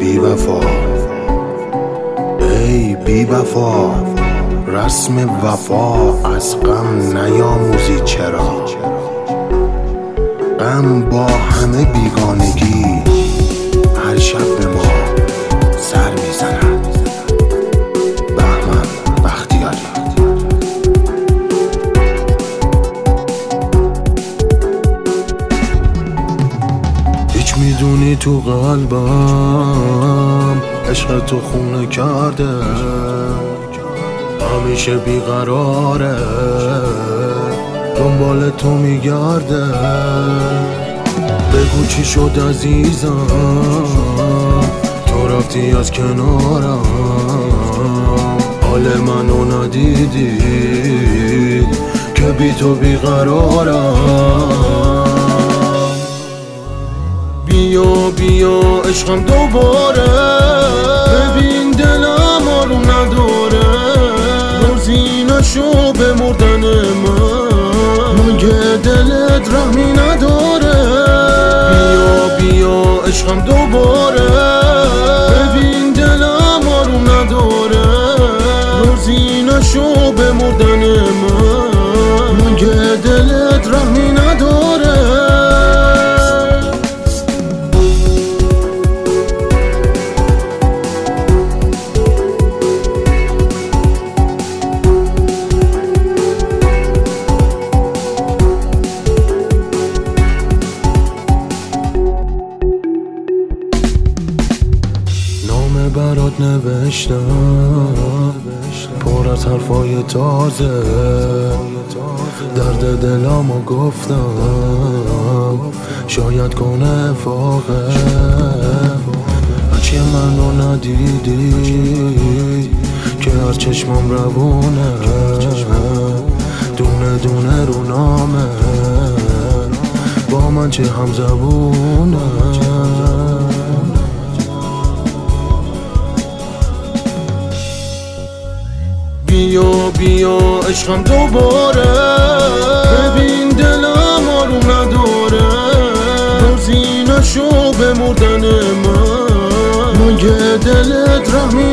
بی وفا، ای بی وفا، رسم وفا از غم نیاموزی چرا؟ غم با همه بیگانگی هر شب به ما سر میزند. بهمن بختیاری. هیچ میدونی تو قلبم عشق تو خونه کرده، همیشه بیقراره، دنبال تو میگرده. بگو چی شد عزیزم، تو رفتی از کنارم، حال منو ندیدی که بی تو بیقرارم. بیا بیا عشقم دوباره، ببین دلم آروم نداره، روزی نشو به مردن من، مگه دلت رحمی نداره؟ بیا بیا عشقم دوباره، ببین دلم آروم نداره، روزی نشو به مردن من، مگه دلت رحمی نداره؟ برات نوشتم پر از حرفای تازه، درد دلمو گفتم شاید کنه فاقه. هرچی منو ندیدی که هر چشمم روونه، دونه دونه رو نامه، با من چه هم زبونه. بیا بیا عشقم دوباره، ببین دلم آروم نداره، روزی نشو به مردن من، مگه دلت رحمی